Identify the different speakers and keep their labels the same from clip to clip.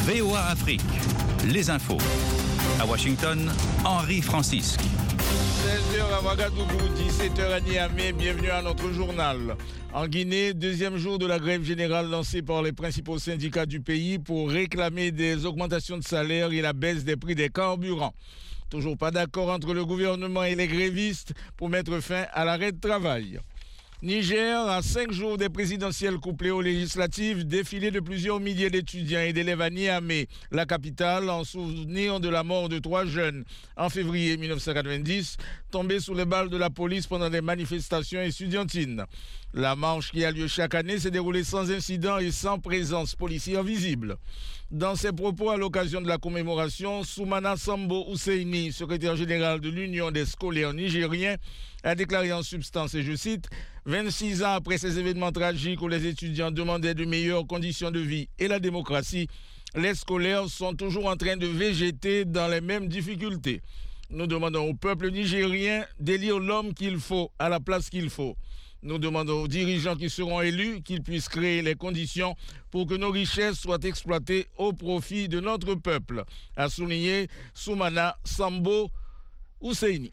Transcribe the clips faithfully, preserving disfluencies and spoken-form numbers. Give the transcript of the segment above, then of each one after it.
Speaker 1: V O A Afrique, les infos. À Washington, Henri Francisque.
Speaker 2: seize heures à Ouagadougou, dix-sept heures à Niamey, bienvenue à notre journal. En Guinée, deuxième jour de la grève générale lancée par les principaux syndicats du pays pour réclamer des augmentations de salaire et la baisse des prix des carburants. Toujours pas d'accord entre le gouvernement et les grévistes pour mettre fin à l'arrêt de travail. Niger, à cinq jours des présidentielles couplées aux législatives, défilé de plusieurs milliers d'étudiants et d'élèves à Niamey, la capitale, en souvenir de la mort de trois jeunes en février mille neuf cent quatre-vingt-dix, tombés sous les balles de la police pendant des manifestations estudiantines. La marche qui a lieu chaque année s'est déroulée sans incident et sans présence policière visible. Dans ses propos à l'occasion de la commémoration, Soumana Sambo Husseini, secrétaire général de l'Union des scolaires nigériens, a déclaré en substance, et je cite, « vingt-six ans après ces événements tragiques où les étudiants demandaient de meilleures conditions de vie et la démocratie, les scolaires sont toujours en train de végéter dans les mêmes difficultés. Nous demandons au peuple nigérien d'élire l'homme qu'il faut à la place qu'il faut. Nous demandons aux dirigeants qui seront élus qu'ils puissent créer les conditions pour que nos richesses soient exploitées au profit de notre peuple », a souligné Soumana Sambo Husseini.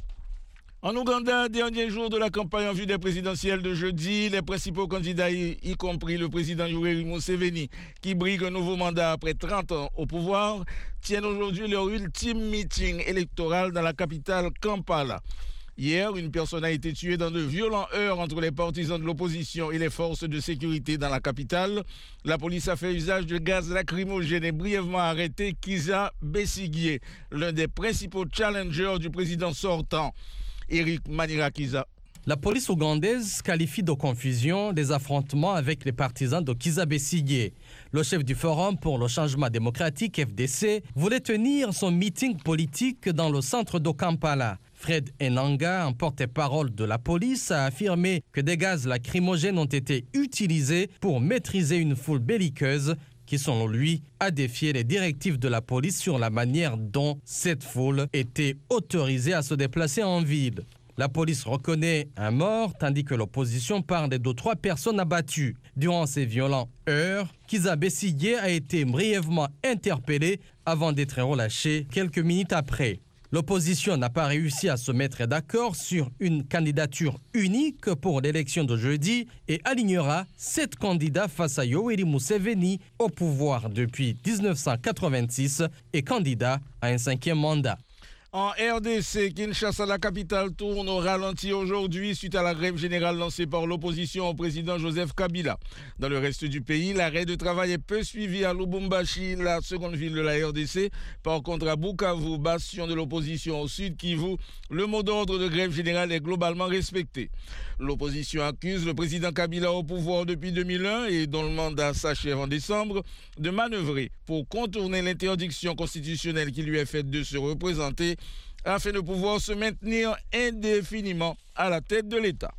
Speaker 2: En Ouganda, dernier jour de la campagne en vue des présidentielles de jeudi, les principaux candidats, y, y compris le président Yoweri Museveni, qui brigue un nouveau mandat après trente ans au pouvoir, tiennent aujourd'hui leur ultime meeting électoral dans la capitale Kampala. Hier, une personne a été tuée dans de violents heurts entre les partisans de l'opposition et les forces de sécurité dans la capitale. La police a fait usage de gaz lacrymogène et brièvement arrêté Kizza Besigye, l'un des principaux challengers du président sortant, Eric Manirakiza.
Speaker 3: La police ougandaise qualifie de confusion des affrontements avec les partisans de Kizza Besigye. Le chef du Forum pour le changement démocratique, F D C, voulait tenir son meeting politique dans le centre de Kampala. Fred Enanga, un porte-parole de la police, a affirmé que des gaz lacrymogènes ont été utilisés pour maîtriser une foule belliqueuse qui, selon lui, a défié les directives de la police sur la manière dont cette foule était autorisée à se déplacer en ville. La police reconnaît un mort, tandis que l'opposition parle de trois personnes abattues. Durant ces violents heurts, Kizza Besigye a été brièvement interpellé avant d'être relâché quelques minutes après. L'opposition n'a pas réussi à se mettre d'accord sur une candidature unique pour l'élection de jeudi et alignera sept candidats face à Yoweri Museveni au pouvoir depuis dix-neuf cent quatre-vingt-six et candidat à un cinquième mandat.
Speaker 2: En R D C, Kinshasa, la capitale, tourne au ralenti aujourd'hui suite à la grève générale lancée par l'opposition au président Joseph Kabila. Dans le reste du pays, l'arrêt de travail est peu suivi à Lubumbashi, la seconde ville de la R D C. Par contre, à Bukavu, bastion de l'opposition au sud Kivu, le mot d'ordre de grève générale est globalement respecté. L'opposition accuse le président Kabila au pouvoir depuis deux mille un et dont le mandat s'achève en décembre de manœuvrer pour contourner l'interdiction constitutionnelle qui lui est faite de se représenter afin de pouvoir se maintenir indéfiniment à la tête de l'État.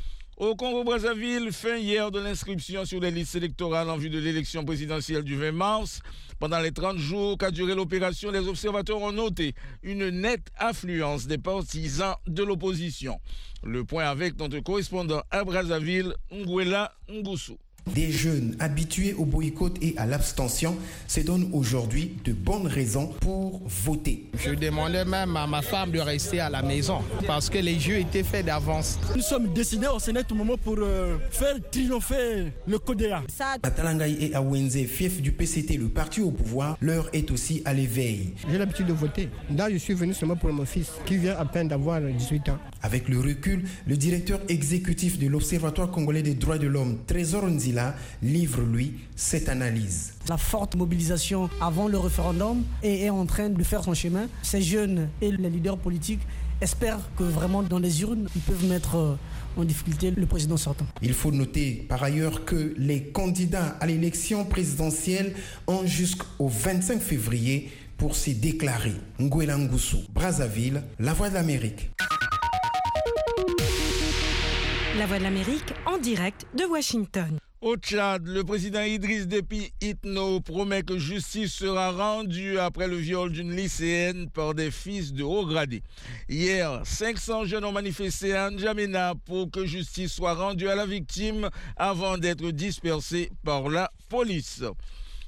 Speaker 2: Au Congo-Brazzaville, fin hier de l'inscription sur les listes électorales en vue de l'élection présidentielle du vingt mars. Pendant les trente jours qu'a duré l'opération, les observateurs ont noté une nette affluence des partisans de l'opposition. Le point avec notre correspondant à Brazzaville, Nguela Ngusu.
Speaker 4: Des jeunes habitués au boycott et à l'abstention se donnent aujourd'hui de bonnes raisons pour voter.
Speaker 5: Je demandais même à ma femme de rester à la maison parce que les jeux étaient faits d'avance.
Speaker 6: Nous sommes décidés au Sénat tout moment pour euh, faire triompher le C O D E A.
Speaker 4: À Talangaï et à Wenze, fief du P C T, le parti au pouvoir, l'heure est aussi à l'éveil.
Speaker 7: J'ai l'habitude de voter. Là, je suis venu seulement pour mon fils qui vient à peine d'avoir dix-huit ans.
Speaker 4: Avec le recul, le directeur exécutif de l'Observatoire congolais des droits de l'homme, Trésor Nzila, livre, lui, cette analyse.
Speaker 8: La forte mobilisation avant le référendum est en train de faire son chemin. Ces jeunes et les leaders politiques espèrent que vraiment dans les urnes, ils peuvent mettre en difficulté le président sortant.
Speaker 4: Il faut noter par ailleurs que les candidats à l'élection présidentielle ont jusqu'au vingt-cinq février pour se déclarer. Nguela Ngusu, Brazzaville, La Voix de l'Amérique.
Speaker 9: La Voix de l'Amérique en direct de Washington.
Speaker 2: Au Tchad, le président Idriss Déby Itno promet que justice sera rendue après le viol d'une lycéenne par des fils de haut gradé. Hier, cinq cents jeunes ont manifesté à N'Djamena pour que justice soit rendue à la victime avant d'être dispersés par la police.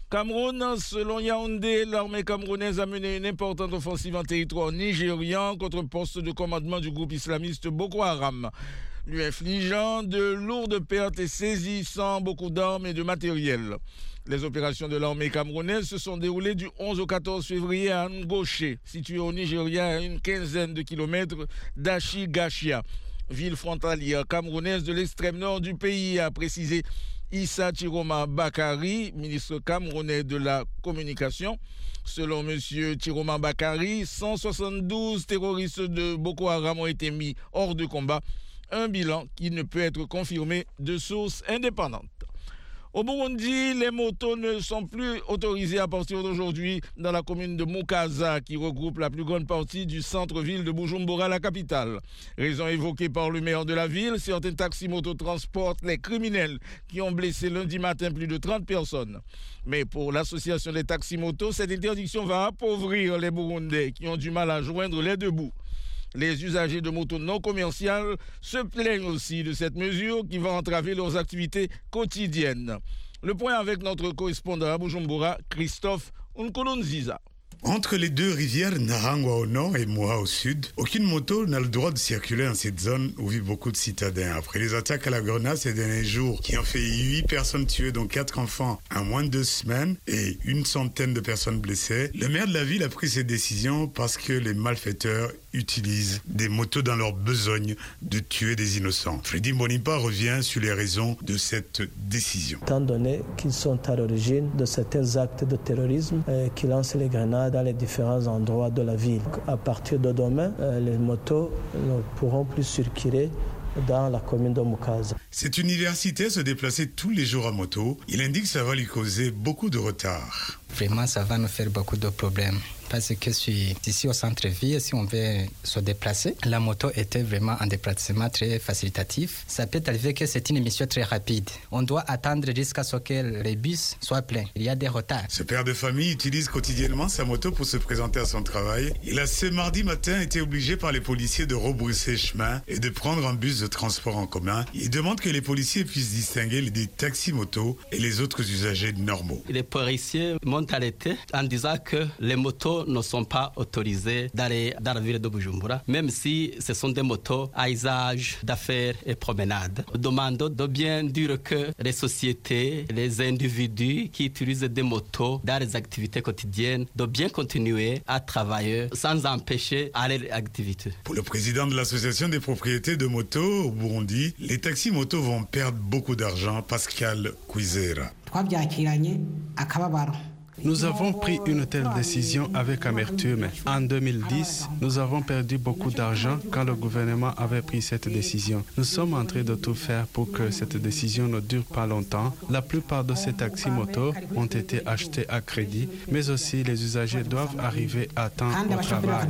Speaker 2: Cameroun, selon Yaoundé, l'armée camerounaise a mené une importante offensive en territoire nigérian contre le poste de commandement du groupe islamiste Boko Haram, lui infligeant de lourdes pertes et saisissant beaucoup d'armes et de matériel. Les opérations de l'armée camerounaise se sont déroulées du onze au quatorze février à Ngoché, situé au Nigeria à une quinzaine de kilomètres d'Achi-Gachia, ville frontalière camerounaise de l'extrême nord du pays, a précisé Issa Chiroma Bakari, ministre camerounais de la communication. Selon M. Chiroma Bakari, cent soixante-douze terroristes de Boko Haram ont été mis hors de combat, un bilan qui ne peut être confirmé de sources indépendantes. Au Burundi, les motos ne sont plus autorisées à partir d'aujourd'hui dans la commune de Mukaza, qui regroupe la plus grande partie du centre-ville de Bujumbura, la capitale. Raison évoquée par le maire de la ville, certains taxis-motos transportent les criminels qui ont blessé lundi matin plus de trente personnes. Mais pour l'association des taxis-motos, cette interdiction va appauvrir les Burundais qui ont du mal à joindre les deux bouts. Les usagers de motos non commerciales se plaignent aussi de cette mesure qui va entraver leurs activités quotidiennes. Le point avec notre correspondant à Bujumbura, Christophe Nkolonziza.
Speaker 10: Entre les deux rivières, Nahangwa au nord et Moha au sud, aucune moto n'a le droit de circuler dans cette zone où vivent beaucoup de citadins. Après les attaques à la grenade ces derniers jours qui ont fait huit personnes tuées, dont quatre enfants en moins de deux semaines et une centaine de personnes blessées, le maire de la ville a pris cette décision parce que les malfaiteurs utilisent des motos dans leur besogne de tuer des innocents. Freddy Mbonipa revient sur les raisons de cette décision.
Speaker 11: Étant donné qu'ils sont à l'origine de certains actes de terrorisme euh, qui lancent les grenades dans les différents endroits de la ville. À partir de demain, euh, les motos ne pourront plus circuler dans la commune de Mukaza.
Speaker 10: Cet universitaire se déplaçait tous les jours à moto. Il indique que ça va lui causer beaucoup de retard.
Speaker 12: Vraiment, ça va nous faire beaucoup de problèmes. Parce que je suis ici au centre-ville, si on veut se déplacer, la moto était vraiment un déplacement très facilitatif. Ça peut arriver que c'est une émission très rapide. On doit attendre jusqu'à ce que les bus soient pleins. Il y a des retards.
Speaker 10: Ce père de famille utilise quotidiennement sa moto pour se présenter à son travail. Il a ce mardi matin été obligé par les policiers de rebrousser chemin et de prendre un bus de transport en commun. Il demande que les policiers puissent distinguer les taxis-motos et les autres usagers normaux.
Speaker 13: Les policiers m'ont arrêté en disant que les motos ne sont pas autorisés dans, les, dans la ville de Bujumbura, même si ce sont des motos à usage d'affaires et promenade. Nous demandons de bien dire que les sociétés, les individus qui utilisent des motos dans les activités quotidiennes, de bien continuer à travailler sans empêcher à leur activité.
Speaker 10: Pour le président de l'association des propriétés de motos au Burundi, les taxis-motos vont perdre beaucoup d'argent. Pascal Kwizera.
Speaker 14: Nous avons pris une telle décision avec amertume. En deux mille dix, nous avons perdu beaucoup d'argent quand le gouvernement avait pris cette décision. Nous sommes en train de tout faire pour que cette décision ne dure pas longtemps. La plupart de ces taxis-motos ont été achetés à crédit, mais aussi les usagers doivent arriver à temps au travail.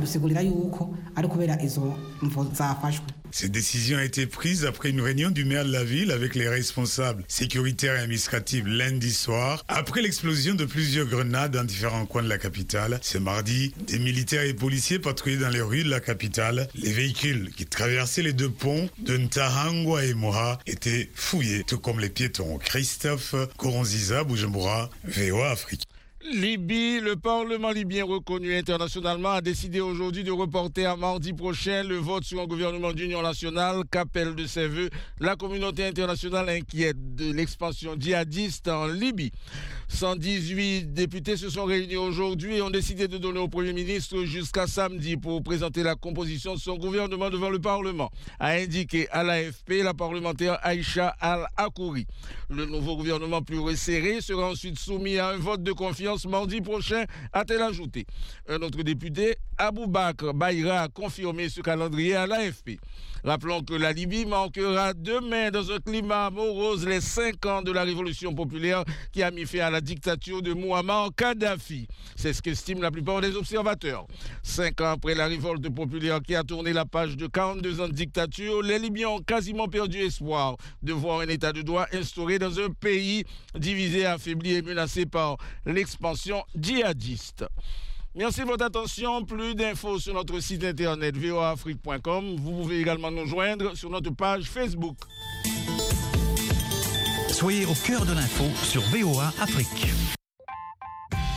Speaker 10: Cette décision a été prise après une réunion du maire de la ville avec les responsables sécuritaires et administratifs lundi soir, après l'explosion de plusieurs grenades dans différents coins de la capitale. Ce mardi, des militaires et policiers patrouillaient dans les rues de la capitale. Les véhicules qui traversaient les deux ponts de Ntahangwa et Moha étaient fouillés, tout comme les piétons. Christophe Koronziza, Bujumbura, V O A Afrique.
Speaker 2: Libye, le Parlement libyen reconnu internationalement a décidé aujourd'hui de reporter à mardi prochain le vote sur un gouvernement d'union nationale qu'appelle de ses voeux la communauté internationale inquiète de l'expansion djihadiste en Libye. cent dix-huit députés se sont réunis aujourd'hui et ont décidé de donner au Premier ministre jusqu'à samedi pour présenter la composition de son gouvernement devant le Parlement, a indiqué à l'A F P la parlementaire Aïcha Al-Akouri. Le nouveau gouvernement plus resserré sera ensuite soumis à un vote de confiance mardi prochain, a-t-elle ajouté. Un autre député, Aboubakr Bayra, a confirmé ce calendrier à l'A F P. Rappelons que la Libye marquera demain dans un climat morose les cinq ans de la révolution populaire qui a mis fin à la dictature de Mouammar Kadhafi. C'est ce qu'estiment la plupart des observateurs. Cinq ans après la révolte populaire qui a tourné la page de quarante-deux ans de dictature, les Libyens ont quasiment perdu espoir de voir un état de droit instauré dans un pays divisé, affaibli et menacé par l'expansion djihadiste. Merci de votre attention. Plus d'infos sur notre site internet v o a afrique point com. Vous pouvez également nous joindre sur notre page Facebook.
Speaker 1: Soyez au cœur de l'info sur V O A Afrique.